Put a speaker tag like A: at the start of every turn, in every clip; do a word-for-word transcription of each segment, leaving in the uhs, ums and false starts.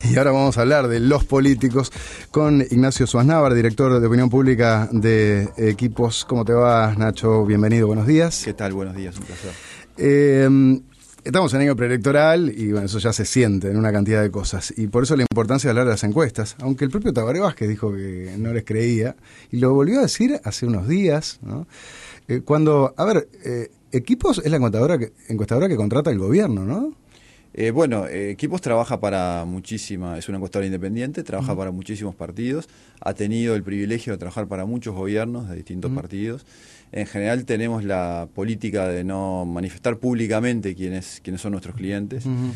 A: Y ahora vamos a hablar de los políticos con Ignacio Suaznavar, director de Opinión Pública de Equipos. ¿Cómo te va, Nacho? Bienvenido, buenos días.
B: ¿Qué tal? Buenos días, un placer.
A: Eh, estamos en año preelectoral y bueno, eso ya se siente en una cantidad de cosas. Y por eso la importancia de hablar de las encuestas. Aunque el propio Tabaré Vázquez dijo que no les creía. Y lo volvió a decir hace unos días, ¿no? Eh, cuando, a ver, eh, Equipos es la encuestadora que, encuestadora que contrata el gobierno, ¿no?
B: Eh, bueno, eh, Equipos trabaja para muchísima, es una encuestadora independiente, trabaja uh-huh. para muchísimos partidos, ha tenido el privilegio de trabajar para muchos gobiernos de distintos uh-huh. partidos. En general tenemos la política de no manifestar públicamente quiénes, quiénes son nuestros clientes, uh-huh.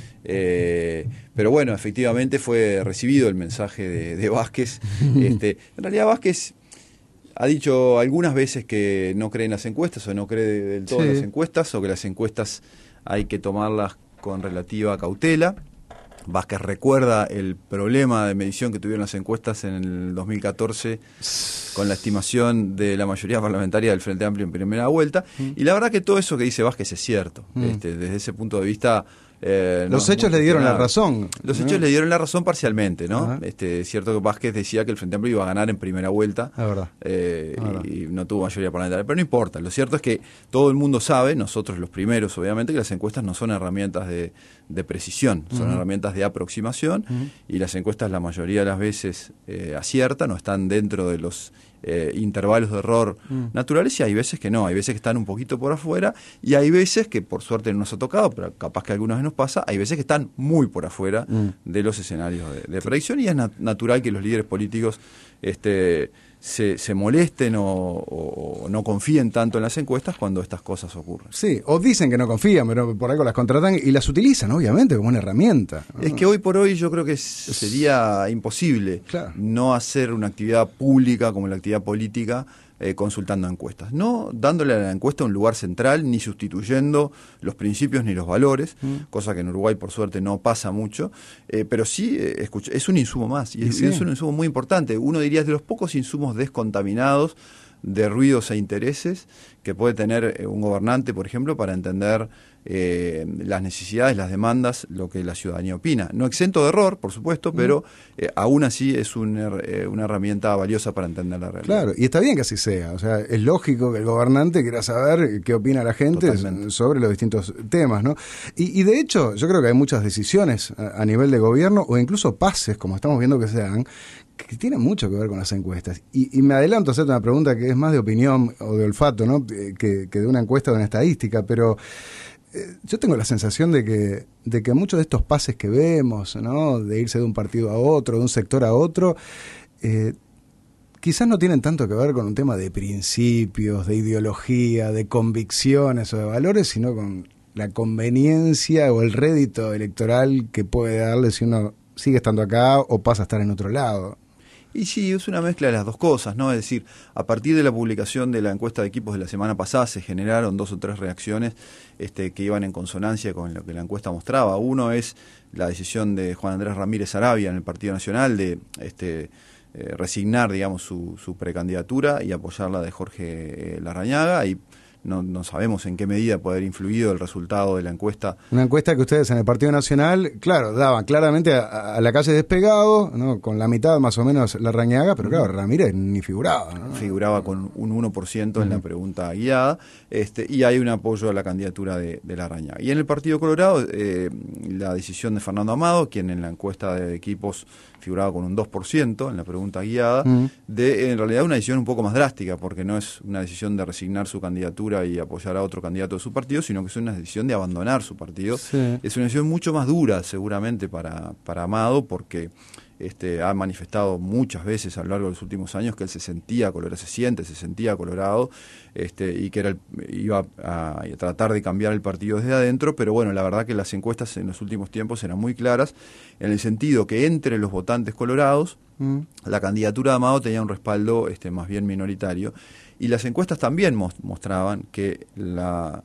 B: eh, pero bueno, efectivamente fue recibido el mensaje de, de Vázquez. este, en realidad Vázquez ha dicho algunas veces que no cree en las encuestas o no cree del todo sí. en las encuestas, o que las encuestas hay que tomarlas con relativa cautela. Vázquez recuerda el problema de medición que tuvieron las encuestas en el dos mil catorce con la estimación de la mayoría parlamentaria del Frente Amplio en primera vuelta, mm. y la verdad que todo eso que dice Vázquez es cierto. Mm. Este, desde ese punto de vista Eh,
A: los
B: no,
A: hechos le dieron la razón.
B: Los
A: ¿no?
B: hechos le dieron la razón parcialmente, ¿no? Este, es cierto que Vázquez decía que el Frente Amplio iba a ganar en primera vuelta,
A: la verdad.
B: Eh,
A: la verdad.
B: Y, y no tuvo mayoría parlamentaria, pero no importa. Lo cierto es que todo el mundo sabe, nosotros los primeros obviamente, que las encuestas no son herramientas de, de precisión, son uh-huh. herramientas de aproximación, uh-huh. y las encuestas la mayoría de las veces eh, aciertan o están dentro de los Eh, intervalos de error mm. naturales, y hay veces que no, hay veces que están un poquito por afuera, y hay veces que por suerte no nos ha tocado, pero capaz que algunas veces nos pasa, hay veces que están muy por afuera mm. de los escenarios de, de predicción, y es nat- natural que los líderes políticos este, se, se molesten o, o, o no confíen tanto en las encuestas cuando estas cosas ocurren.
A: Sí, o dicen que no confían, pero por algo las contratan y las utilizan, obviamente, como una herramienta, ¿no?
B: Es que hoy por hoy yo creo que sería imposible
A: claro.
B: no hacer una actividad pública como la actividad política eh, consultando encuestas, no dándole a la encuesta un lugar central, ni sustituyendo los principios ni los valores, mm. cosa que en Uruguay por suerte no pasa mucho, eh, pero sí eh, escucha, es un insumo más, y es, sí. es un insumo muy importante. Uno diría de los pocos insumos descontaminados de ruidos e intereses que puede tener eh, un gobernante, por ejemplo, para entender eh, las necesidades, las demandas, lo que la ciudadanía opina. No exento de error, por supuesto, pero eh, aún así es un, eh, una herramienta valiosa para entender la realidad.
A: Claro, y está bien que así sea. O sea, es lógico que el gobernante quiera saber qué opina la gente Totalmente. sobre los distintos temas, ¿no? Y, y de hecho, yo creo que hay muchas decisiones a, a nivel de gobierno, o incluso pases, como estamos viendo que se dan, que tiene mucho que ver con las encuestas. Y, y me adelanto a hacerte una pregunta que es más de opinión o de olfato, ¿no? que, que de una encuesta o de una estadística, pero eh, yo tengo la sensación de que, de que muchos de estos pases que vemos, ¿no? De irse de un partido a otro, de un sector a otro, eh, quizás no tienen tanto que ver con un tema de principios, de ideología, de convicciones o de valores, sino con la conveniencia o el rédito electoral que puede darle si uno sigue estando acá o pasa a estar en otro lado.
B: Y sí, es una mezcla de las dos cosas, ¿no? Es decir, a partir de la publicación de la encuesta de Equipos de la semana pasada se generaron dos o tres reacciones este, que iban en consonancia con lo que la encuesta mostraba. Uno es la decisión de Juan Andrés Ramírez Arabia en el Partido Nacional de este, eh, resignar, digamos, su, su precandidatura y apoyar la de Jorge eh, Larrañaga, y No, no sabemos en qué medida puede haber influido el resultado de la encuesta.
A: Una encuesta que ustedes en el Partido Nacional, claro, daban claramente a, a la calle Despegado, ¿no? Con la mitad más o menos Larrañaga, pero claro, Ramírez ni figuraba, ¿no?
B: Figuraba con un uno por ciento uh-huh. en la pregunta guiada, este, y hay un apoyo a la candidatura de, de Larrañaga. Y en el Partido Colorado, eh, la decisión de Fernando Amado, quien en la encuesta de Equipos figuraba con un dos por ciento en la pregunta guiada, uh-huh. de en realidad una decisión un poco más drástica, porque no es una decisión de resignar su candidatura y apoyar a otro candidato de su partido, sino que es una decisión de abandonar su partido. Sí. Es una decisión mucho más dura seguramente para, para Amado, porque este, ha manifestado muchas veces a lo largo de los últimos años que él se sentía colorado, se siente, se sentía colorado, este, y que era el, iba a, a tratar de cambiar el partido desde adentro, pero bueno, la verdad que las encuestas en los últimos tiempos eran muy claras, en el sentido que entre los votantes colorados, mm. la candidatura de Amado tenía un respaldo este, más bien minoritario, y las encuestas también mostraban que la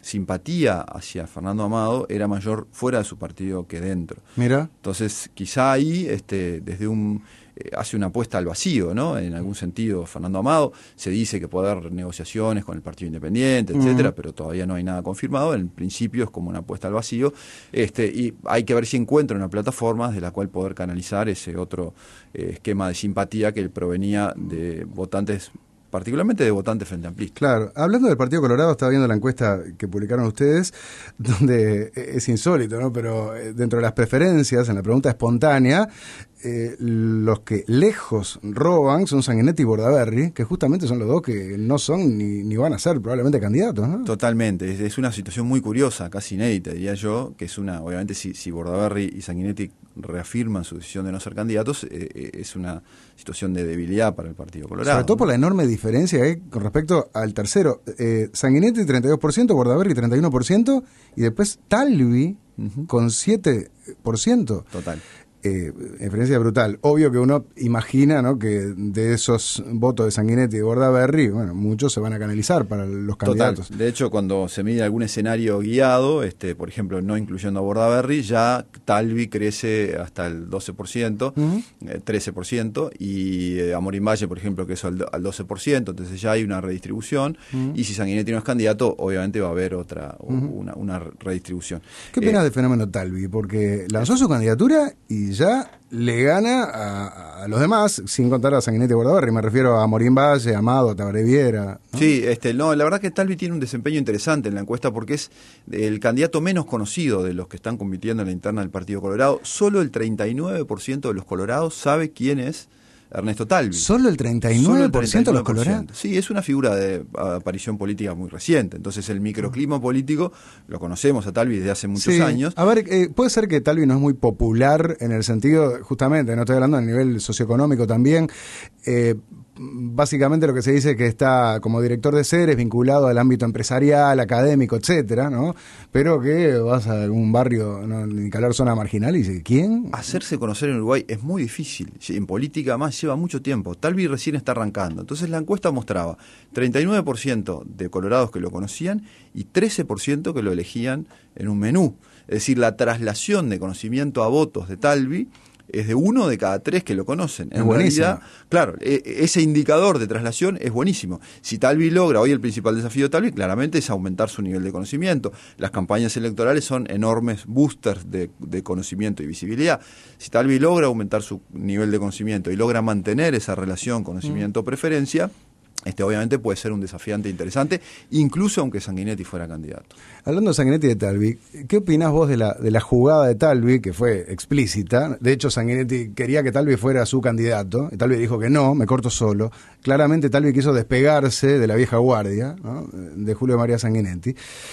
B: simpatía hacia Fernando Amado era mayor fuera de su partido que dentro.
A: Mira.
B: Entonces, quizá ahí, este, desde un eh, hace una apuesta al vacío, ¿no? En algún sentido, Fernando Amado se dice que puede haber negociaciones con el Partido Independiente, etcétera, uh-huh. pero todavía no hay nada confirmado. En principio es como una apuesta al vacío, este, y hay que ver si encuentra una plataforma de la cual poder canalizar ese otro eh, esquema de simpatía que provenía de votantes, particularmente de votantes frente amplistas.
A: Claro, hablando del Partido Colorado, estaba viendo la encuesta que publicaron ustedes, donde es insólito, ¿no? Pero dentro de las preferencias, en la pregunta espontánea, eh, los que lejos roban son Sanguinetti y Bordaberry, que justamente son los dos que no son ni, ni van a ser probablemente candidatos, ¿no?
B: Totalmente, es, es una situación muy curiosa, casi inédita, diría yo, que es una, obviamente si, si Bordaberry y Sanguinetti reafirman su decisión de no ser candidatos, eh, eh, es una situación de debilidad para el Partido Colorado.
A: Sobre todo por la enorme diferencia que hay con respecto al tercero. Eh, Sanguinetti treinta y dos por ciento, Bordaberry treinta y uno por ciento, y después Talvi uh-huh. con siete por ciento.
B: Total.
A: Eh, diferencia brutal. Obvio que uno imagina, ¿no?, que de esos votos de Sanguinetti y de Bordaberry, bueno, muchos se van a canalizar para los candidatos.
B: Total. De hecho, cuando se mide algún escenario guiado, este, por ejemplo, no incluyendo a Bordaberry, ya Talvi crece hasta el doce por ciento, uh-huh. eh, trece por ciento, y eh, Amorim Valle, por ejemplo, creció al, al doce por ciento, entonces ya hay una redistribución, uh-huh. y si Sanguinetti no es candidato, obviamente va a haber otra, uh-huh. una, una redistribución.
A: ¿Qué opinas
B: eh,
A: del fenómeno Talvi? Porque lanzó su candidatura y ya le gana a, a los demás, sin contar a Sanguinetti y Bordaberry. Me refiero a Amorim Valle, Amado, Tabaré Viera, ¿no?
B: Sí, este, no, la verdad que Talvi tiene un desempeño interesante en la encuesta porque es el candidato menos conocido de los que están compitiendo en la interna del Partido Colorado. Solo el treinta y nueve por ciento de los colorados sabe quién es Ernesto Talvi.
A: ¿Solo el treinta y nueve por ciento de los colorados?
B: Sí, es una figura de aparición política muy reciente. Entonces el microclima político lo conocemos a Talvi desde hace muchos
A: sí.
B: años.
A: A ver, eh, puede ser que Talvi no es muy popular en el sentido, justamente, no estoy hablando a nivel socioeconómico también, eh, básicamente lo que se dice es que está como director de seres vinculado al ámbito empresarial, académico, etcétera, ¿no? Pero que vas a algún barrio, ¿no?, en calor zona marginal y dice, ¿quién?
B: Hacerse conocer en Uruguay es muy difícil. En política más lleva mucho tiempo. Talvi recién está arrancando. Entonces la encuesta mostraba treinta y nueve por ciento de colorados que lo conocían y trece por ciento que lo elegían en un menú. Es decir, la traslación de conocimiento a votos de Talvi es de uno de cada tres que lo conocen. En realidad, claro, ese indicador de traslación es buenísimo. Si Talvi logra, hoy el principal desafío de Talvi claramente es aumentar su nivel de conocimiento. Las campañas electorales son enormes boosters de, de conocimiento y visibilidad. Si Talvi logra aumentar su nivel de conocimiento y logra mantener esa relación conocimiento-preferencia, este obviamente puede ser un desafiante interesante, incluso aunque Sanguinetti fuera candidato.
A: Hablando de Sanguinetti y de Talvi, ¿qué opinás vos de la, de la jugada de Talvi, que fue explícita? De hecho, Sanguinetti quería que Talvi fuera su candidato, y Talvi dijo que no, me corto solo. Claramente Talvi quiso despegarse de la vieja guardia, ¿no?, de Julio María Sanguinetti.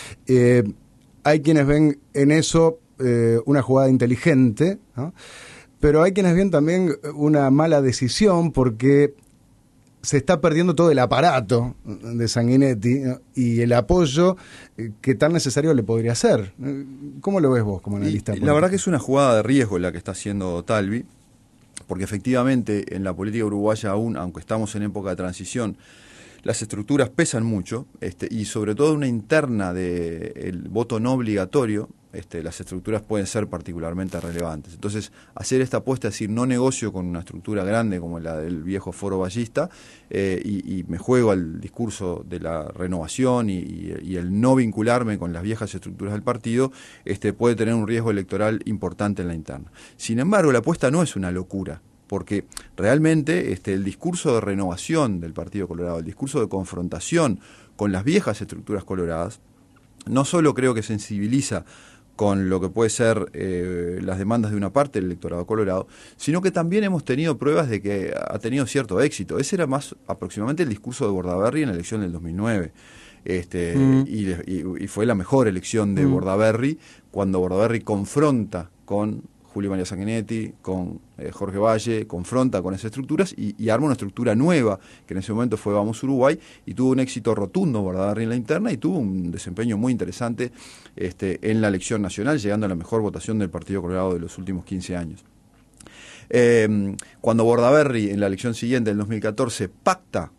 A: Eh, hay quienes ven en eso eh, una jugada inteligente, ¿no?, pero hay quienes ven también una mala decisión porque se está perdiendo todo el aparato de Sanguinetti, ¿no?, y el apoyo que tan necesario le podría ser. ¿Cómo lo ves vos como analista?
B: Y, la verdad que es una jugada de riesgo la que está haciendo Talvi, porque efectivamente en la política uruguaya aún, aunque estamos en época de transición, las estructuras pesan mucho, este, y sobre todo una interna del voto no obligatorio, este, las estructuras pueden ser particularmente relevantes. Entonces, hacer esta apuesta, es decir, no negocio con una estructura grande como la del viejo Foro Ballista, eh, y, y me juego al discurso de la renovación y, y, y el no vincularme con las viejas estructuras del partido, este, puede tener un riesgo electoral importante en la interna. Sin embargo, la apuesta no es una locura, porque realmente este, el discurso de renovación del Partido Colorado, el discurso de confrontación con las viejas estructuras coloradas, no solo creo que sensibiliza con lo que puede ser eh, las demandas de una parte del electorado colorado, sino que también hemos tenido pruebas de que ha tenido cierto éxito. Ese era más aproximadamente el discurso de Bordaberry en la elección del dos mil nueve. Este, mm. y, y, y fue la mejor elección de mm. Bordaberry, cuando Bordaberry confronta con Julio María Sanguinetti, con eh, Jorge Valle, confronta con esas estructuras y, y arma una estructura nueva, que en ese momento fue Vamos Uruguay, y tuvo un éxito rotundo Bordaberry en la interna y tuvo un desempeño muy interesante este, en la elección nacional, llegando a la mejor votación del Partido Colorado de los últimos quince años. Eh, cuando Bordaberry en la elección siguiente, en dos mil catorce, pacta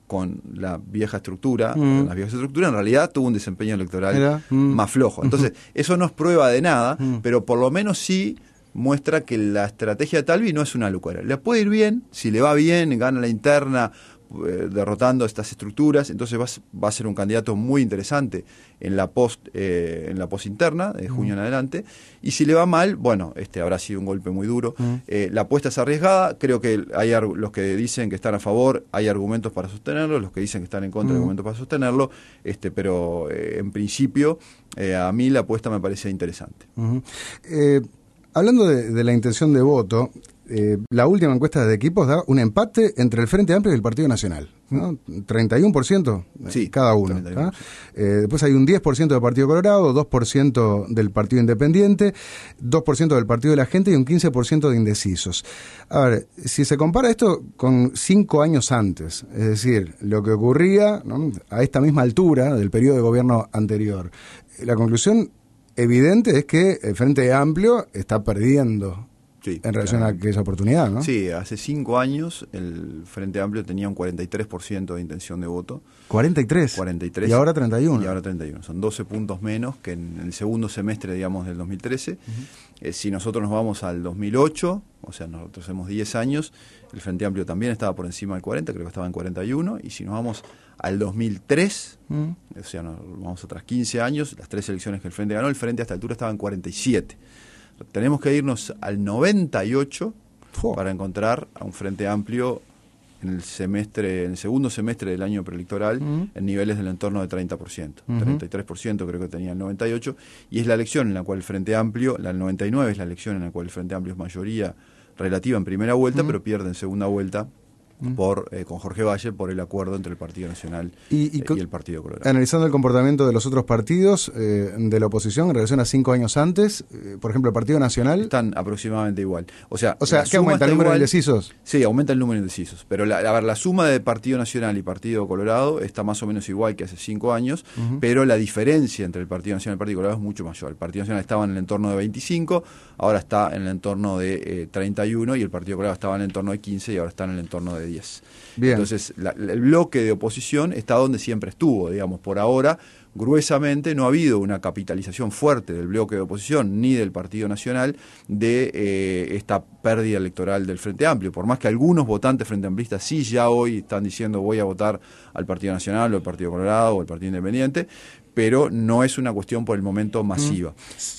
B: con la vieja estructura,
A: Mm.
B: con la vieja estructura, en realidad tuvo un desempeño electoral
A: Era, mm.
B: más flojo. Entonces, eso no es prueba de nada,
A: Mm.
B: pero por lo menos sí muestra que la estrategia de Talvi no es una locura. Le puede ir bien, si le va bien, gana la interna, eh, derrotando estas estructuras, entonces va, va a ser un candidato muy interesante en la post eh, en la post interna, de junio en adelante, y si le va mal, bueno, este habrá sido un golpe muy duro.
A: Mm.
B: Eh, la apuesta es arriesgada, creo que hay los que dicen que están a favor, hay argumentos para sostenerlo, los que dicen que están en contra,
A: Mm.
B: hay argumentos para sostenerlo, este pero eh, en principio eh, a mí la apuesta me parece interesante.
A: Uh-huh. eh, Hablando de, de la intención de voto, eh, la última encuesta de equipos da un empate entre el Frente Amplio y el Partido Nacional, ¿no? treinta y uno por ciento
B: Sí,
A: cada uno.
B: treinta y uno por ciento.
A: ¿Ah? Eh, después hay un diez por ciento del Partido Colorado, dos por ciento del Partido Independiente, dos por ciento del Partido de la Gente y un quince por ciento de indecisos. A ver, si se compara esto con cinco años antes, es decir, lo que ocurría, ¿no?, a esta misma altura del periodo de gobierno anterior, la conclusión evidente es que el Frente Amplio está perdiendo
B: Sí,
A: en relación
B: claro.
A: a aquella oportunidad, ¿no?
B: Sí, hace cinco años el Frente Amplio tenía un cuarenta y tres por ciento de intención de voto.
A: cuarenta y tres.
B: cuarenta y tres.
A: Y ahora treinta y uno.
B: Y ahora treinta y uno. Son doce puntos menos que en el segundo semestre, digamos, del dos mil trece. Uh-huh. Eh, si nosotros nos vamos al dos mil ocho, o sea, nosotros tenemos diez años, el Frente Amplio también estaba por encima del cuarenta, creo que estaba en cuarenta y uno. Y si nos vamos al dos mil tres, uh-huh. o sea, nos vamos atrás quince años, las tres elecciones que el Frente ganó, el Frente a esta altura estaba en cuarenta y siete. Tenemos que irnos al noventa y ocho oh. para encontrar a un Frente Amplio en el semestre, en el segundo semestre del año preelectoral, uh-huh. en niveles del entorno de treinta por ciento. Uh-huh. treinta y tres por ciento creo que tenía el noventa y ocho, y es la elección en la cual el Frente Amplio, la del noventa y nueve es la elección en la cual el Frente Amplio es mayoría relativa en primera vuelta, uh-huh. pero pierde en segunda vuelta por eh, con Jorge Valle por el acuerdo entre el Partido Nacional y, y, eh, y el Partido Colorado.
A: Analizando el comportamiento de los otros partidos eh, de la oposición en relación a cinco años antes, eh, por ejemplo, el Partido Nacional...
B: Están aproximadamente igual. O sea,
A: o sea ¿qué aumenta el número igual, de indecisos?
B: Sí, aumenta el número de indecisos. Pero la, a ver, la suma de Partido Nacional y Partido Colorado está más o menos igual que hace cinco años, uh-huh. pero la diferencia entre el Partido Nacional y el Partido Colorado es mucho mayor. El Partido Nacional estaba en el entorno de veinticinco, ahora está en el entorno de eh, treinta y uno, y el Partido Colorado estaba en el entorno de quince y ahora está en el entorno de diez. Bien. Entonces, la, el bloque de oposición está donde siempre estuvo, digamos, por ahora, gruesamente no ha habido una capitalización fuerte del bloque de oposición ni del Partido Nacional de eh, esta pérdida electoral del Frente Amplio, por más que algunos votantes frente amplistas sí ya hoy están diciendo voy a votar al Partido Nacional o al Partido Colorado o al Partido Independiente, pero no es una cuestión por el momento masiva. Mm.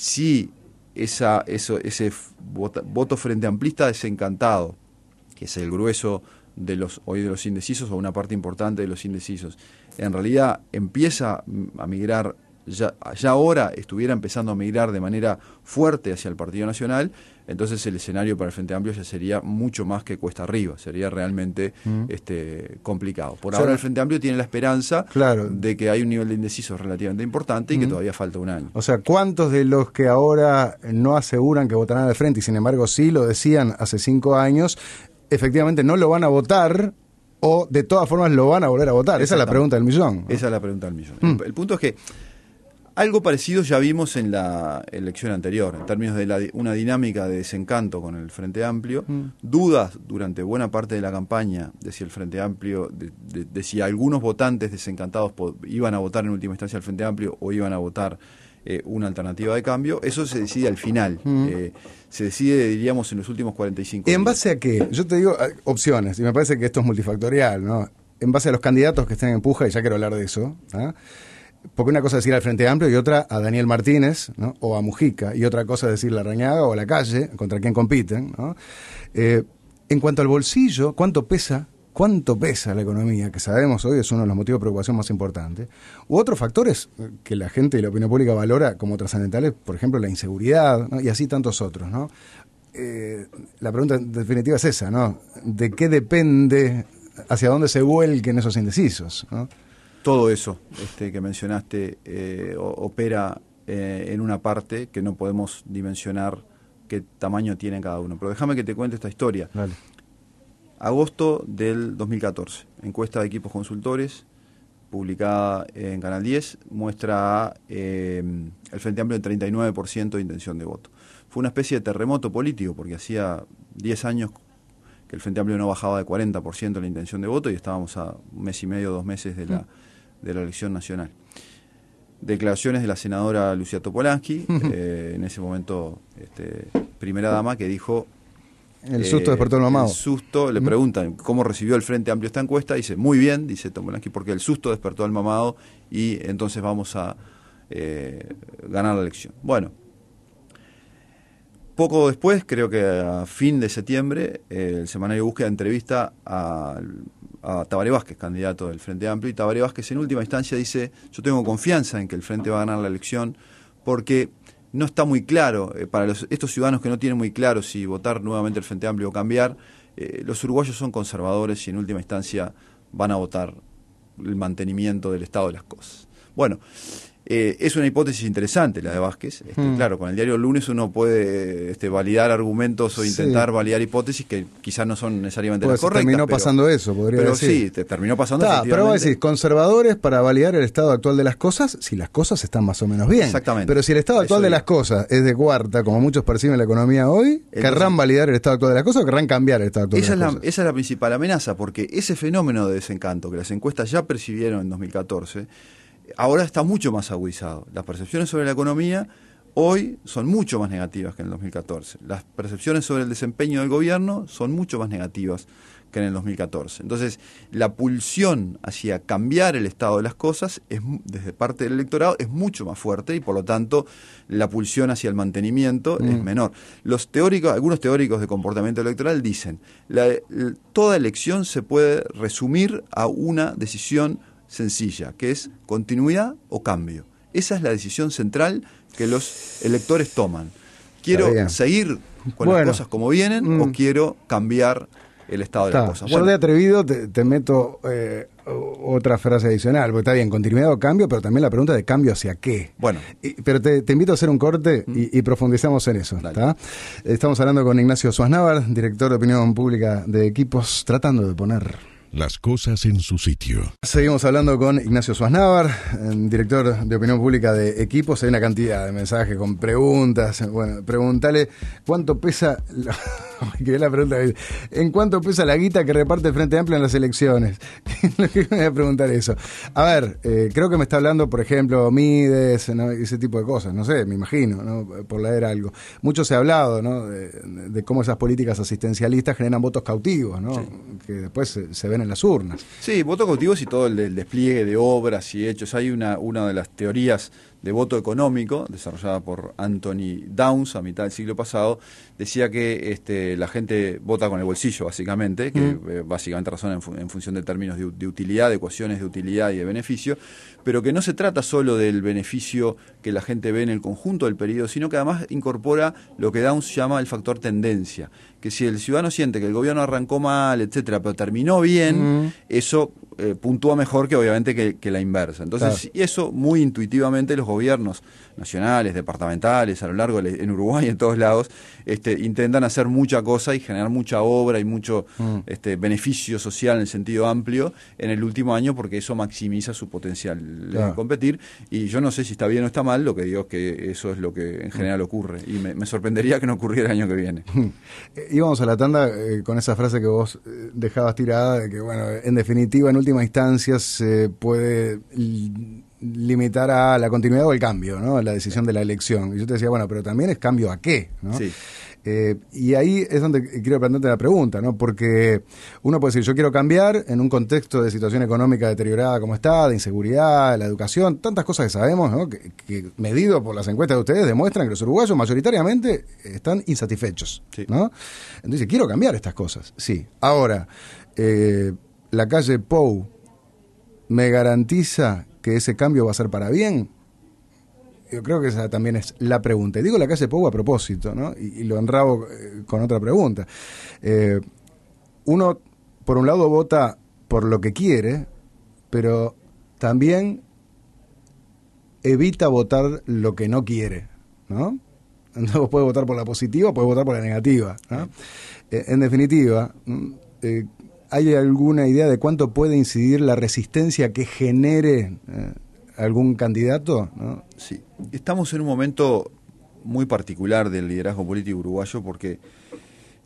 B: Si esa, eso, ese voto, voto frente amplista desencantado, que es el grueso de los hoy de los indecisos o una parte importante de los indecisos, en realidad empieza a migrar, ya, ya ahora estuviera empezando a migrar de manera fuerte hacia el Partido Nacional, entonces el escenario para el Frente Amplio ya sería mucho más que cuesta arriba, sería realmente mm. este, complicado. Por o sea, ahora el Frente Amplio tiene la esperanza
A: claro.
B: de que hay un nivel de indecisos relativamente importante y mm. que todavía falta un año.
A: O sea, ¿cuántos de los que ahora no aseguran que votarán al Frente y sin embargo sí lo decían hace cinco años, efectivamente no lo van a votar o de todas formas lo van a volver a votar? Esa es la pregunta del millón, ¿no?
B: Esa es la pregunta del millón.
A: Mm.
B: El, el punto es que algo parecido ya vimos en la elección anterior, en términos de la, una dinámica de desencanto con el Frente Amplio, mm. dudas durante buena parte de la campaña de si el Frente Amplio, de, de, de si algunos votantes desencantados iban a votar en última instancia al Frente Amplio o iban a votar Eh, una alternativa de cambio, eso se decide al final, mm. eh, se decide, diríamos, en los últimos cuarenta y cinco días.
A: ¿En base a qué? Yo te digo opciones, y me parece que esto es multifactorial, ¿no? En base a los candidatos que estén en puja, y ya quiero hablar de eso, ¿no? Porque una cosa es decir al Frente Amplio y otra a Daniel Martínez, ¿no?, o a Mujica, y otra cosa es decir la Rañaga o a la Calle, contra quien compiten, ¿no? Eh, en cuanto al bolsillo, ¿cuánto pesa? ¿Cuánto pesa la economía? Que sabemos hoy es uno de los motivos de preocupación más importantes. U otros factores que la gente y la opinión pública valora como trascendentales, por ejemplo, la inseguridad, ¿no?, y así tantos otros, ¿no? Eh, la pregunta definitiva es esa, ¿no? ¿De qué depende, hacia dónde se vuelquen esos indecisos, ¿no?
B: Todo eso este, que mencionaste eh, opera eh, en una parte que no podemos dimensionar qué tamaño tiene cada uno. Pero déjame que te cuente esta historia.
A: Vale.
B: Agosto del dos mil catorce, encuesta de equipos consultores, publicada en Canal diez, muestra eh, el Frente Amplio en treinta y nueve por ciento de intención de voto. Fue una especie de terremoto político, porque hacía diez años que el Frente Amplio no bajaba de cuarenta por ciento la intención de voto y estábamos a un mes y medio, dos meses de la, de la elección nacional. Declaraciones de la senadora Lucía Topolansky, eh, en ese momento este, primera dama, que dijo...
A: El susto eh, despertó el mamado.
B: El susto, le preguntan cómo recibió el Frente Amplio esta encuesta, dice, muy bien, dice Topolansky, porque el susto despertó al mamado y entonces vamos a eh, ganar la elección. Bueno, poco después, creo que a fin de septiembre, eh, el semanario Búsqueda entrevista a... a Tabaré Vázquez, candidato del Frente Amplio, y Tabaré Vázquez en última instancia dice, yo tengo confianza en que el Frente va a ganar la elección porque no está muy claro, eh, para los, estos ciudadanos que no tienen muy claro si votar nuevamente el Frente Amplio o cambiar, eh, los uruguayos son conservadores y en última instancia van a votar el mantenimiento del estado de las cosas. Bueno, Eh, es una hipótesis interesante la de Vázquez. Este, mm. Claro, con el diario El Lunes uno puede este, validar argumentos o intentar sí. validar hipótesis que quizás no son necesariamente pues las correctas.
A: Terminó
B: pero,
A: pasando eso, podría
B: pero
A: decir.
B: Pero sí, te terminó pasando.
A: Está, pero vos decís, conservadores para validar el estado actual de las cosas, si las cosas están más o menos bien.
B: Exactamente.
A: Pero si el estado actual eso de las cosas es de cuarta, como muchos perciben la economía hoy, entonces, ¿querrán validar el estado actual de las cosas o querrán cambiar el estado actual
B: esa
A: de las
B: es la,
A: cosas?
B: Esa es la principal amenaza, porque ese fenómeno de desencanto que las encuestas ya percibieron en dos mil catorce, ahora está mucho más agudizado. Las percepciones sobre la economía hoy son mucho más negativas que en el dos mil catorce. Las percepciones sobre el desempeño del gobierno son mucho más negativas que en el dos mil catorce. Entonces, la pulsión hacia cambiar el estado de las cosas es, desde parte del electorado es mucho más fuerte y por lo tanto la pulsión hacia el mantenimiento mm. es menor. Los teóricos, algunos teóricos de comportamiento electoral dicen, la, toda elección se puede resumir a una decisión sencilla, que es continuidad o cambio. Esa es la decisión central que los electores toman. ¿Quiero seguir con bueno, las cosas como vienen mm, o quiero cambiar el estado de
A: está,
B: las cosas?
A: Yo
B: Bueno,
A: de atrevido te, te meto eh, otra frase adicional, porque está bien, continuidad o cambio, pero también la pregunta de cambio hacia qué.
B: Bueno.
A: Y, pero te, te invito a hacer un corte mm. y, y profundizamos en eso. ¿Está? Estamos hablando con Ignacio Suaznavar, director de opinión pública de Equipos, tratando de poner
C: las cosas en su sitio.
A: Seguimos hablando con Ignacio Suaznavar, director de opinión pública de Equipos. Hay una cantidad de mensajes con preguntas. Bueno, pregúntale cuánto pesa la, la pregunta, ¿en cuánto pesa la guita que reparte el Frente Amplio en las elecciones? Me voy a preguntar eso. A ver, eh, creo que me está hablando, por ejemplo, Mides, ¿no? Ese tipo de cosas. No sé, me imagino, ¿no? Por leer algo. Mucho se ha hablado, ¿no? De, de cómo esas políticas asistencialistas generan votos cautivos, ¿no? Sí. Que después se, se ven en las urnas.
B: Sí, votos cautivos y todo el, el despliegue de obras y hechos. Hay una, una de las teorías de voto económico, desarrollada por Anthony Downs a mitad del siglo pasado, decía que este, la gente vota con el bolsillo, básicamente, que mm. eh, básicamente razona en, fu en función de términos de, de utilidad, de ecuaciones de utilidad y de beneficio, pero que no se trata solo del beneficio que la gente ve en el conjunto del periodo, sino que además incorpora lo que Downs llama el factor tendencia, que si el ciudadano siente que el gobierno arrancó mal, etcétera, pero terminó bien, mm. eso eh, puntúa mejor que obviamente que, que la inversa. Entonces, claro. y eso muy intuitivamente los gobiernos nacionales, departamentales, a lo largo de, en Uruguay y en todos lados, este, intentan hacer mucha cosa y generar mucha obra y mucho mm. este, beneficio social en el sentido amplio en el último año, porque eso maximiza su potencial claro. de competir. Y yo no sé si está bien o está mal, lo que digo es que eso es lo que en general ocurre. Y me, me sorprendería que no ocurriera el año que viene.
A: Íbamos a la tanda eh, con esa frase que vos eh, dejabas tirada, de que, bueno, en definitiva, en última instancia, se puede limitar a la continuidad o el cambio, ¿no? A la decisión de la elección. Y yo te decía, bueno, pero también es cambio a qué, ¿no? Sí. Eh, y ahí es donde quiero plantearte la pregunta, ¿no? Porque uno puede decir, yo quiero cambiar en un contexto de situación económica deteriorada como está, de inseguridad, la educación, tantas cosas que sabemos, ¿no? Que, que medido por las encuestas de ustedes demuestran que los uruguayos mayoritariamente están insatisfechos, sí. ¿no? Entonces, quiero cambiar estas cosas, sí. Ahora, eh, la calle Pou me garantiza que ese cambio va a ser para bien. Yo creo que esa también es la pregunta. Y digo la calle Pou a propósito, ¿no? Y, y lo enrabo eh, con otra pregunta. Eh, uno, por un lado, vota por lo que quiere, pero también evita votar lo que no quiere, ¿no? Entonces puede votar por la positiva, puede votar por la negativa, ¿no? Eh, en definitiva, eh, ¿hay alguna idea de cuánto puede incidir la resistencia que genere eh, algún candidato, ¿no?
B: Sí, estamos en un momento muy particular del liderazgo político uruguayo porque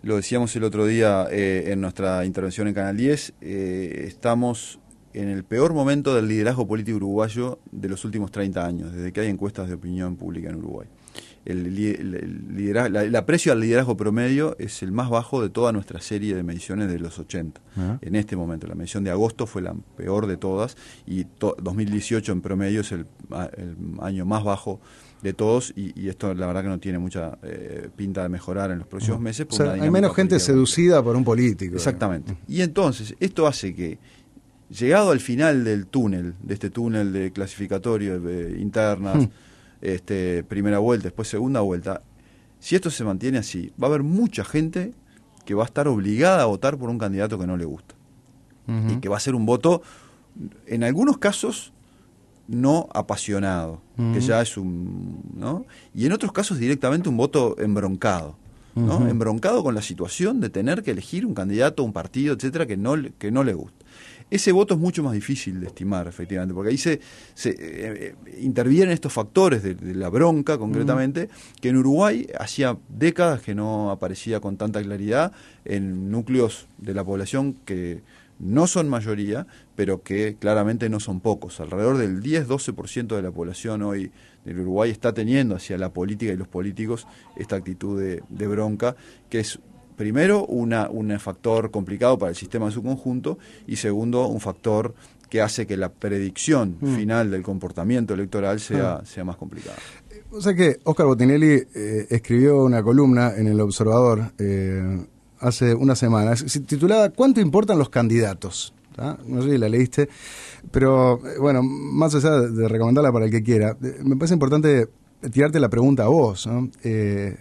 B: lo decíamos el otro día eh, en nuestra intervención en Canal diez, eh, estamos en el peor momento del liderazgo político uruguayo de los últimos treinta años, desde que hay encuestas de opinión pública en Uruguay. El, el, el, liderazgo, la, el aprecio al liderazgo promedio es el más bajo de toda nuestra serie de mediciones de los ochenta. Uh-huh. En este momento, la medición de agosto fue la peor de todas y to, dos mil dieciocho en promedio es el, el año más bajo de todos y, y esto la verdad que no tiene mucha eh, pinta de mejorar en los próximos uh-huh. meses.
A: O sea, hay menos gente seducida por un político.
B: Exactamente. Uh-huh. Y entonces, esto hace que, llegado al final del túnel, de este túnel de clasificatorio de internas, uh-huh. Este, primera vuelta, después segunda vuelta, si esto se mantiene así, va a haber mucha gente que va a estar obligada a votar por un candidato que no le gusta. Uh-huh. Y que va a ser un voto, en algunos casos, no apasionado, uh-huh. que ya es un... ¿no? Y en otros casos directamente un voto embroncado. ¿no? Uh-huh. Embroncado con la situación de tener que elegir un candidato, un partido, etcétera, que no, que no le gusta. Ese voto es mucho más difícil de estimar, efectivamente, porque ahí se, se eh, intervienen estos factores de, de la bronca, concretamente, uh-huh. que en Uruguay hacía décadas que no aparecía con tanta claridad en núcleos de la población que no son mayoría, pero que claramente no son pocos. Alrededor del diez a doce por ciento de la población hoy del Uruguay está teniendo hacia la política y los políticos esta actitud de, de bronca, que es... Primero, una, un factor complicado para el sistema en su conjunto y segundo, un factor que hace que la predicción mm. final del comportamiento electoral sea, ah. sea más complicada.
A: O sea que Oscar Botinelli eh, escribió una columna en El Observador eh, hace unas semanas titulada ¿Cuánto importan los candidatos? ¿Ah? No sé si la leíste, pero bueno, más allá de recomendarla para el que quiera, me parece importante tirarte la pregunta a vos, ¿no? Eh,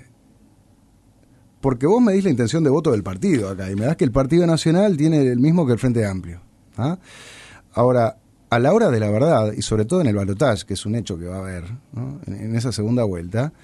A: Porque vos me dis la intención de voto del partido acá, y me das que el Partido Nacional tiene el mismo que el Frente Amplio. ¿Ah? Ahora, a la hora de la verdad, y sobre todo en el balotaje, que es un hecho que va a haber, ¿no? en, en esa segunda vuelta,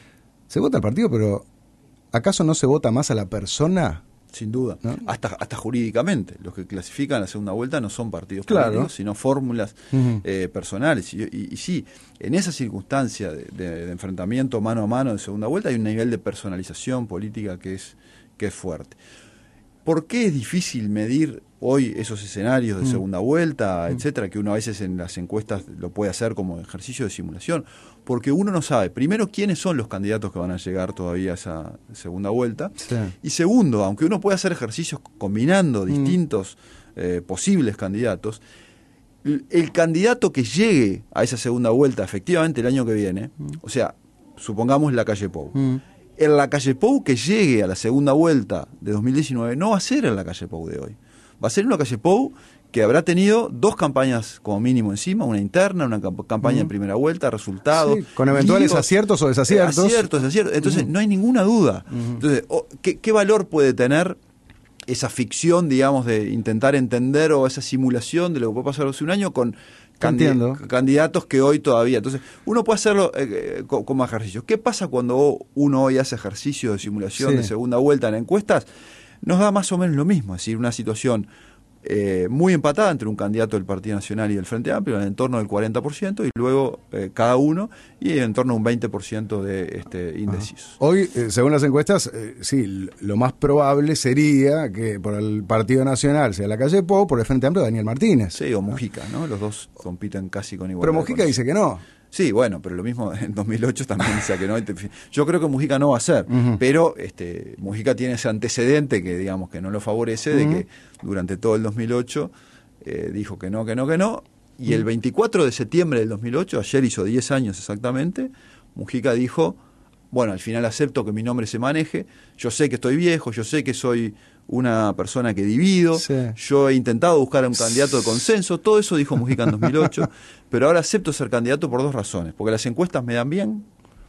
A: se vota al partido, pero ¿acaso no se vota más a la persona?
B: Sin duda, ¿no? hasta hasta jurídicamente. Los que clasifican la segunda vuelta no son partidos
A: claro.
B: políticos, sino fórmulas uh-huh. eh, personales. Y, y, y sí, en esa circunstancia de, de, de enfrentamiento mano a mano de segunda vuelta hay un nivel de personalización política que es, que es fuerte. ¿Por qué es difícil medir hoy esos escenarios de segunda vuelta, etcétera, que uno a veces en las encuestas lo puede hacer como ejercicio de simulación? Porque uno no sabe, primero, quiénes son los candidatos que van a llegar todavía a esa segunda vuelta, sí. y segundo, aunque uno pueda hacer ejercicios combinando distintos mm. eh, posibles candidatos, el, el candidato que llegue a esa segunda vuelta efectivamente el año que viene, mm. o sea, supongamos la calle Pou, mm. en la calle Pou que llegue a la segunda vuelta de dos mil diecinueve no va a ser en la calle Pou de hoy. Va a ser una calle Pou que habrá tenido dos campañas como mínimo encima, una interna, una camp- campaña uh-huh. en primera vuelta, resultados. Sí,
A: con eventuales líos, aciertos o desaciertos.
B: Aciertos, desaciertos. Entonces uh-huh. no hay ninguna duda. Uh-huh. Entonces, oh, ¿qué, ¿qué valor puede tener esa ficción, digamos, de intentar entender o esa simulación de lo que puede pasar hace un año con candi- candidatos que hoy todavía? Entonces, uno puede hacerlo eh, como ejercicio. ¿Qué pasa cuando uno hoy hace ejercicio de simulación sí. de segunda vuelta en encuestas? Nos da más o menos lo mismo, es decir, una situación eh, muy empatada entre un candidato del Partido Nacional y del Frente Amplio, en el entorno del cuarenta por ciento, y luego eh, cada uno, y en torno a un veinte por ciento de este, indecisos.
A: Ajá. Hoy, eh, según las encuestas, eh, sí, lo más probable sería que por el Partido Nacional sea la calle Pou, por el Frente Amplio Daniel Martínez.
B: Sí, o Mujica, ¿no? Los dos compiten casi con igualdad.
A: Pero Mujica dice que no.
B: Sí, bueno, pero lo mismo en dos mil ocho también decía que no. Yo creo que Mujica no va a ser, uh-huh. pero este, Mujica tiene ese antecedente que digamos que no lo favorece, uh-huh. de que durante todo el dos mil ocho eh, dijo que no, que no, que no, y uh-huh. el veinticuatro de septiembre del dos mil ocho, ayer hizo diez años exactamente, Mujica dijo, bueno, al final acepto que mi nombre se maneje, yo sé que estoy viejo, yo sé que soy una persona que divido, sí. yo he intentado buscar a un candidato de consenso, todo eso dijo Mujica en dos mil ocho, pero ahora acepto ser candidato por dos razones, porque las encuestas me dan bien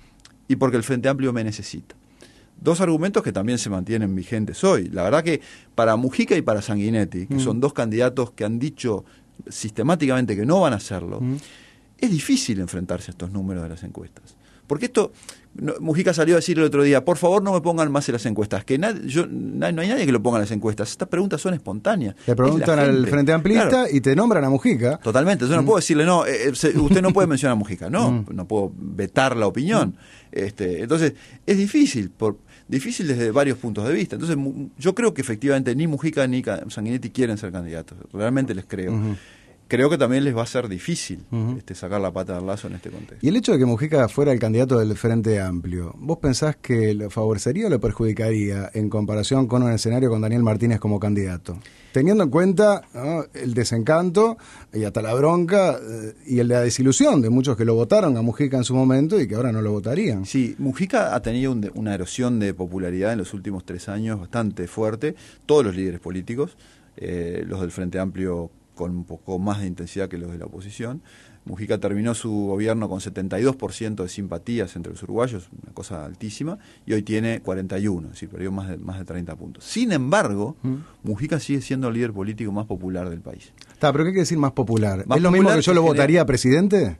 B: y porque el Frente Amplio me necesita. Dos argumentos que también se mantienen vigentes hoy. La verdad que para Mujica y para Sanguinetti, que mm. son dos candidatos que han dicho sistemáticamente que no van a hacerlo, mm. es difícil enfrentarse a estos números de las encuestas. Porque esto, no, Mujica salió a decir el otro día, por favor no me pongan más en las encuestas, que nad, yo, na, no hay nadie que lo ponga en las encuestas, estas preguntas son espontáneas.
A: Le preguntan al Frente Amplista claro. y te nombran a Mujica.
B: Totalmente, yo no mm. puedo decirle, no, eh, usted no puede mencionar a Mujica, no, mm. no puedo vetar la opinión. Mm. Este, entonces, es difícil, por, difícil desde varios puntos de vista. Entonces yo creo que efectivamente ni Mujica ni Sanguinetti quieren ser candidatos, realmente les creo. Uh-huh. Creo que también les va a ser difícil uh-huh. este, sacar la pata del lazo en este contexto.
A: Y el hecho de que Mujica fuera el candidato del Frente Amplio, ¿vos pensás que lo favorecería o lo perjudicaría en comparación con un escenario con Daniel Martínez como candidato? Teniendo en cuenta, ¿no?, el desencanto y hasta la bronca eh, y el de la desilusión de muchos que lo votaron a Mujica en su momento y que ahora no lo votarían.
B: Sí, Mujica ha tenido un de, una erosión de popularidad en los últimos tres años bastante fuerte. Todos los líderes políticos, eh, los del Frente Amplio con un poco más de intensidad que los de la oposición. Mujica terminó su gobierno con setenta y dos por ciento de simpatías entre los uruguayos, una cosa altísima, y hoy tiene cuarenta y uno, es decir, perdió más de, más de treinta puntos. Sin embargo, ¿Mm? Mujica sigue siendo el líder político más popular del país.
A: Está, pero ¿qué quiere decir más popular? Más ¿Es lo mismo que yo lo genera... votaría presidente?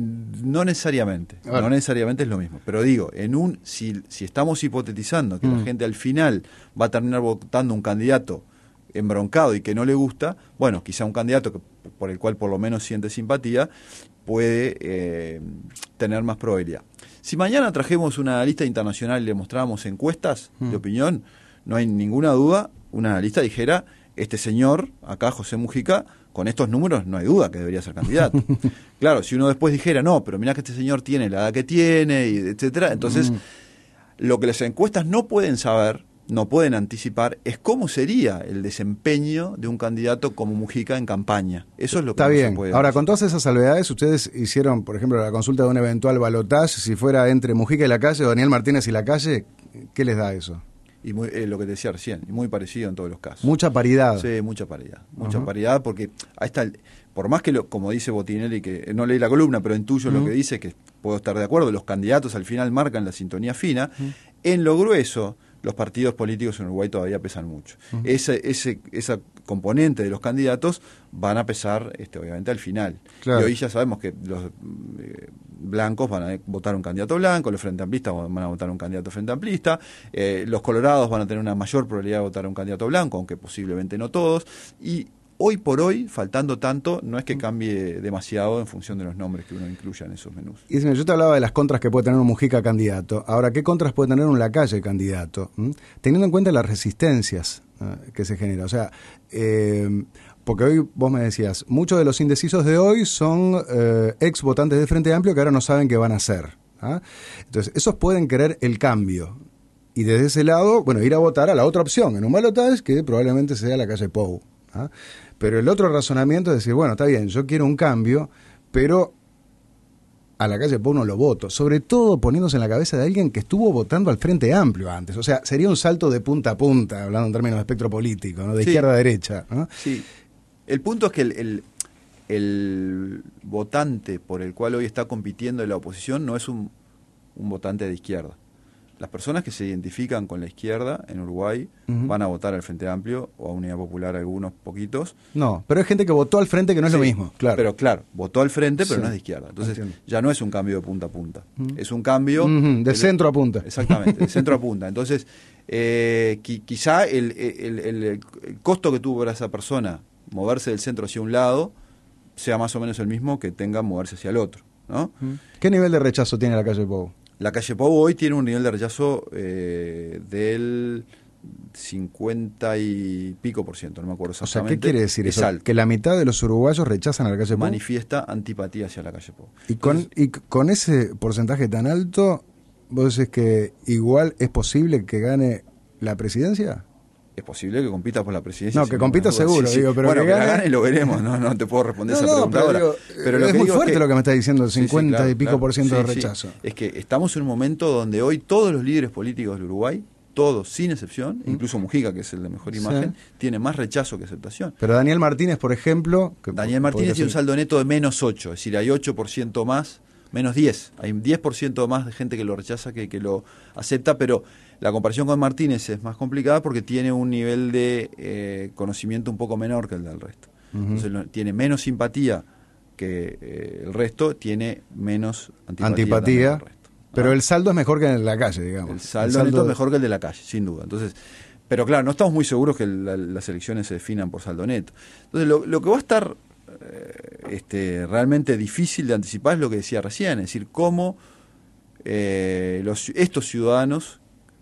B: No necesariamente, no necesariamente es lo mismo. Pero digo, en un si, si estamos hipotetizando que mm. la gente al final va a terminar votando un candidato embroncado y que no le gusta, bueno, quizá un candidato que, por el cual por lo menos siente simpatía puede eh, tener más probabilidad. Si mañana trajemos una lista internacional y le mostrábamos encuestas mm. de opinión, no hay ninguna duda, una lista dijera, este señor, acá José Mujica, con estos números no hay duda que debería ser candidato. Claro, si uno después dijera, no, pero mirá que este señor tiene la edad que tiene, y etcétera, entonces mm. lo que las encuestas no pueden saber, no pueden anticipar, es cómo sería el desempeño de un candidato como Mujica en campaña. Eso es lo que
A: Está
B: no
A: bien.
B: se puede
A: Ahora,
B: hacer.
A: con todas esas salvedades, ustedes hicieron, por ejemplo, la consulta de un eventual balotaje, si fuera entre Mujica y Lacalle o Daniel Martínez y Lacalle, ¿qué les da eso?
B: Y muy, eh, lo que te decía recién, muy parecido en todos los casos.
A: Mucha paridad.
B: Sí, mucha paridad. Mucha
A: uh-huh.
B: paridad porque ahí está, el, por más que, lo, como dice Botinelli, que no leí la columna, pero intuyo uh-huh. lo que dice, que puedo estar de acuerdo, los candidatos al final marcan la sintonía fina, uh-huh. en lo grueso los partidos políticos en Uruguay todavía pesan mucho. Uh-huh. Ese, ese, esa componente de los candidatos van a pesar este, obviamente al final. Claro. Y hoy ya sabemos que los eh, blancos van a votar un candidato blanco, los frente amplistas van a votar un candidato frente amplista, eh, los colorados van a tener una mayor probabilidad de votar un candidato blanco, aunque posiblemente no todos, y hoy por hoy, faltando tanto, no es que cambie demasiado en función de los nombres que uno incluya en esos menús.
A: Y yo te hablaba de las contras que puede tener un Mujica candidato. Ahora, ¿qué contras puede tener un Lacalle candidato? ¿Mm? Teniendo en cuenta las resistencias ¿eh? que se generan. O sea, eh, porque hoy vos me decías, muchos de los indecisos de hoy son eh, ex votantes del Frente Amplio que ahora no saben qué van a hacer. ¿eh? Entonces, esos pueden querer el cambio. Y desde ese lado, bueno, ir a votar a la otra opción, en un balotaje que probablemente sea Lacalle Pou. ¿Ah? Pero el otro razonamiento es decir, bueno, está bien, yo quiero un cambio, pero a Lacalle Pou no lo voto, sobre todo poniéndose en la cabeza de alguien que estuvo votando al Frente Amplio antes, o sea, sería un salto de punta a punta, hablando en términos de espectro político, ¿no? De sí. izquierda a derecha, ¿no?
B: Sí, el punto es que el, el, el votante por el cual hoy está compitiendo en la oposición no es un, un votante de izquierda. Las personas que se identifican con la izquierda en Uruguay uh-huh. van a votar al Frente Amplio o a Unidad Popular, algunos poquitos.
A: No, pero hay gente que votó al Frente que no es
B: sí,
A: lo mismo. Claro.
B: Pero claro, votó al Frente, pero
A: sí.
B: no es de izquierda. Entonces
A: Entiendo.
B: Ya no es un cambio de punta a punta. Uh-huh. Es un cambio...
A: Uh-huh. De el, centro a punta.
B: Exactamente, de centro a punta. Entonces, eh, qui- quizá el, el, el, el costo que tuvo para esa persona moverse del centro hacia un lado sea más o menos el mismo que tenga moverse hacia el otro, ¿no?
A: Uh-huh. ¿Qué nivel de rechazo tiene Lacalle Pou?
B: Lacalle Pou hoy tiene un nivel de rechazo eh, del cincuenta y pico por ciento, no me acuerdo exactamente.
A: O sea, ¿qué quiere decir
B: es
A: eso?
B: Alto.
A: Que la mitad de los uruguayos rechazan a Lacalle Pou.
B: Manifiesta antipatía hacia Lacalle Pou.
A: Y con, Entonces, y con ese porcentaje tan alto, ¿vos decís que igual es posible que gane la presidencia?
B: Es posible que compita por la presidencia.
A: No, que compita seguro, sí, sí. digo, pero
B: bueno,
A: que,
B: que
A: gane...
B: la gane lo veremos, no, no te puedo responder
A: no,
B: esa pregunta
A: no, pero
B: ahora.
A: Digo,
B: pero lo
A: es
B: que
A: muy
B: digo
A: fuerte
B: es que...
A: lo que me está diciendo, cincuenta
B: sí, sí, claro,
A: y pico
B: claro.
A: por ciento
B: sí,
A: de rechazo.
B: Sí. Es que estamos en un momento donde hoy todos los líderes políticos del Uruguay, todos sin excepción, ¿Mm? incluso Mujica, que es el de mejor imagen, sí. tiene más rechazo que aceptación.
A: Pero Daniel Martínez, por ejemplo... Que
B: Daniel Martínez tiene un saldo neto de menos ocho, es decir, hay ocho por ciento más, menos diez, hay diez por ciento más de gente que lo rechaza que que lo acepta, pero la comparación con Martínez es más complicada porque tiene un nivel de eh, conocimiento un poco menor que el del resto. Uh-huh. Entonces lo, tiene menos simpatía que eh, el resto, tiene menos antipatía,
A: antipatía
B: que el resto.
A: Pero
B: ¿no?
A: el saldo es mejor que en la calle, digamos.
B: El saldo, el saldo neto es mejor que el de la calle, sin duda. Entonces, pero claro, no estamos muy seguros que la, las elecciones se definan por saldo neto. Entonces, lo, lo que va a estar eh, este, realmente difícil de anticipar es lo que decía recién, es decir, cómo eh, los, estos ciudadanos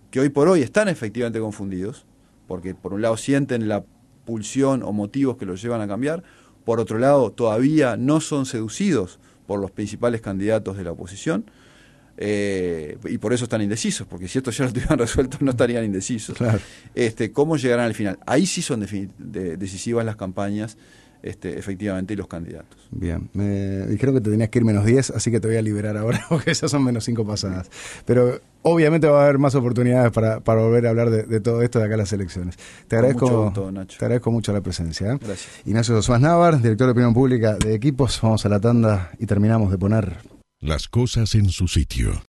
B: que hoy por hoy están efectivamente confundidos, porque por un lado sienten la pulsión o motivos que los llevan a cambiar, por otro lado todavía no son seducidos por los principales candidatos de la oposición, eh, y por eso están indecisos, porque si esto ya lo tuvieran resuelto no estarían indecisos.
A: Claro.
B: Este, ¿cómo llegarán al final? Ahí sí son de, decisivas las campañas, este, efectivamente, y los candidatos.
A: Bien, me dijeron que te tenías que ir menos diez, así que te voy a liberar ahora, porque esas son menos cinco pasadas. Pero obviamente va a haber más oportunidades para, para volver a hablar de, de todo esto de acá a las elecciones. Te agradezco,
B: mucho gusto, Nacho.
A: Te agradezco mucho la presencia. ¿eh?
B: Gracias.
A: Ignacio Suárez Návar, director de Opinión Pública de Equipos. Vamos a la tanda y terminamos de poner
C: las cosas en su sitio.